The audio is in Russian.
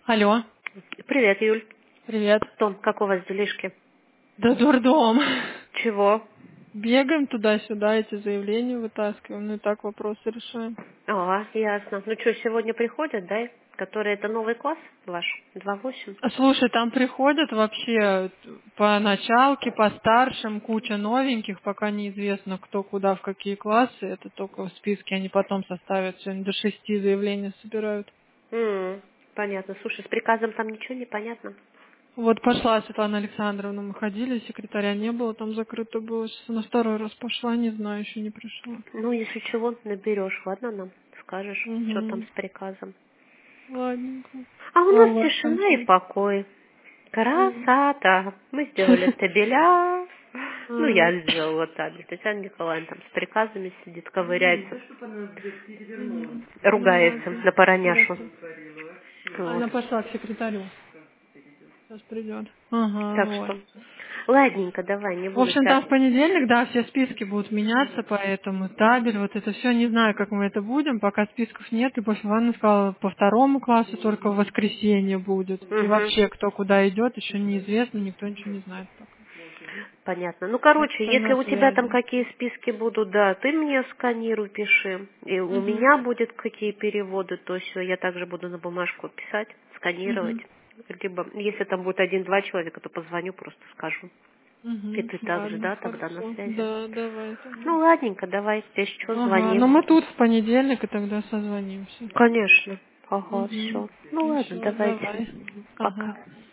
Алло, Привет, Юль. привет. Том, как у вас делишки? Да дурдом. Чего? Бегаем туда-сюда, эти заявления вытаскиваем, ну и так вопросы решаем. Ясно. Ну что, сегодня приходят, да? Который это новый класс ваш? 2.8? Слушай, там приходят вообще по началке, по старшим, куча новеньких, пока неизвестно, кто куда, в какие классы. Это только в списке, они потом составят. Сегодня до 6 заявления собирают. Понятно. Слушай, с приказом там ничего не понятно. Вот пошла Светлана Александровна, мы ходили, секретаря не было, там закрыто было. Сейчас она второй раз пошла, не знаю, еще не пришла. Ну, если чего, наберешь, ладно нам? Скажешь, что там Угу. с приказом. Ладненько. А у А нас у вас там тишина и что? покой. Красота. Мы сделали табеля. Ну, М. я сделала табель. Татьяна Николаевна там с приказами сидит, ковыряется. Мгм. Ругается Ясно. на пороняшу. Ясно. Вот. Она пошла к секретарю. Сейчас придет. Ага, Так вот. что, ладненько, давай, не В буду общем, тебя... там в понедельник, да, все списки будут меняться, поэтому табель, вот это все, не знаю, как мы это будем, пока списков нет. Любовь Ивановна сказала, по второму классу только в воскресенье будет. И Угу. вообще, кто куда идет, еще неизвестно, никто ничего не знает пока. Понятно. Ну, Так короче, что если на у тебя там связи. какие списки будут, да, ты мне сканируй, пиши. И у Угу. меня будет какие переводы, то все. Я также буду на бумажку писать, сканировать. Угу. Либо, если там будет один-два человека, то позвоню, просто скажу. И Угу. ты также, Ладно, да, тогда на хорошо. связи. Да, давай тогда. Ну, ладненько, давай, если что, Ага, звони. но мы тут в понедельник, и тогда созвонимся. Конечно. Ага, Угу. все. Ну, ладно, Все, давайте. давай. Пока. Ага.